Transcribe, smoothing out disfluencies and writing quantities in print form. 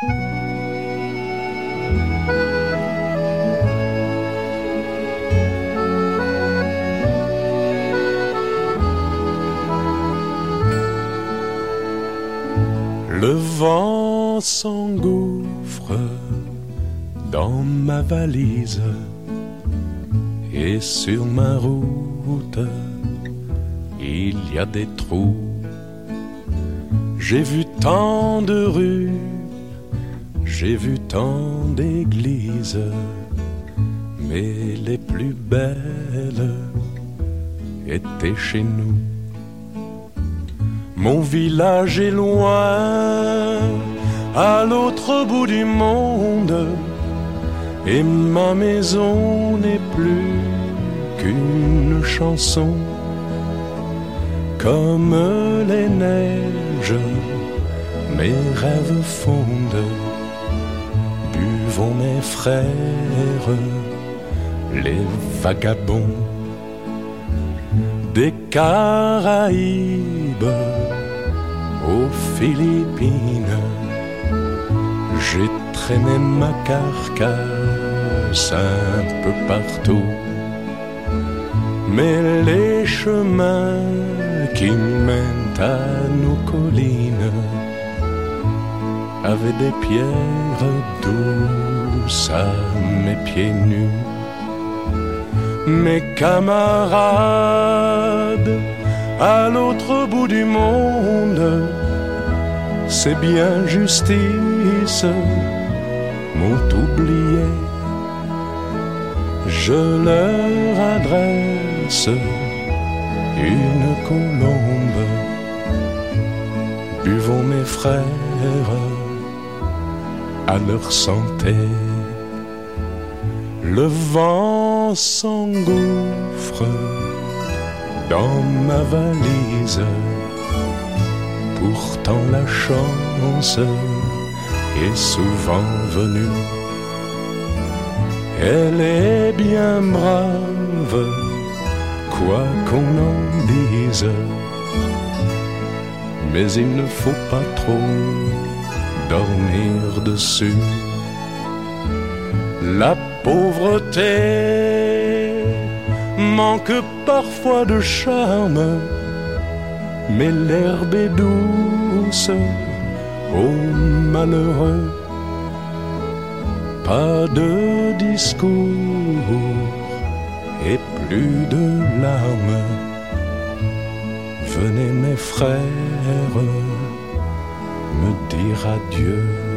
Le vent s'engouffre dans ma valise et sur ma route il y a des trous. J'ai vu tant de rues, j'ai vu tant d'églises, mais les plus belles étaient chez nous. Mon village est loin, à l'autre bout du monde, et ma maison n'est plus qu'une chanson. Comme les neiges, mes rêves fondent. Buvons mes frères, les vagabonds des Caraïbes aux Philippines. J'ai traîné ma carcasse un peu partout, mais les chemins qui mènent à nos collines avaient des pierres douces à mes pieds nus. Mes camarades à l'autre bout du monde, c'est bien justice, m'ont oublié. Je leur adresse une colombe. Buvons mes frères à leur santé. Le vent s'engouffre dans ma valise, pourtant la chance est souvent venue. Elle est bien brave, quoi qu'on en dise, mais il ne faut pas trop dormir dessus. La pauvreté manque parfois de charme, mais l'herbe est douce aux malheureux. Pas de discours et plus de larmes. Venez mes frères me dire adieu.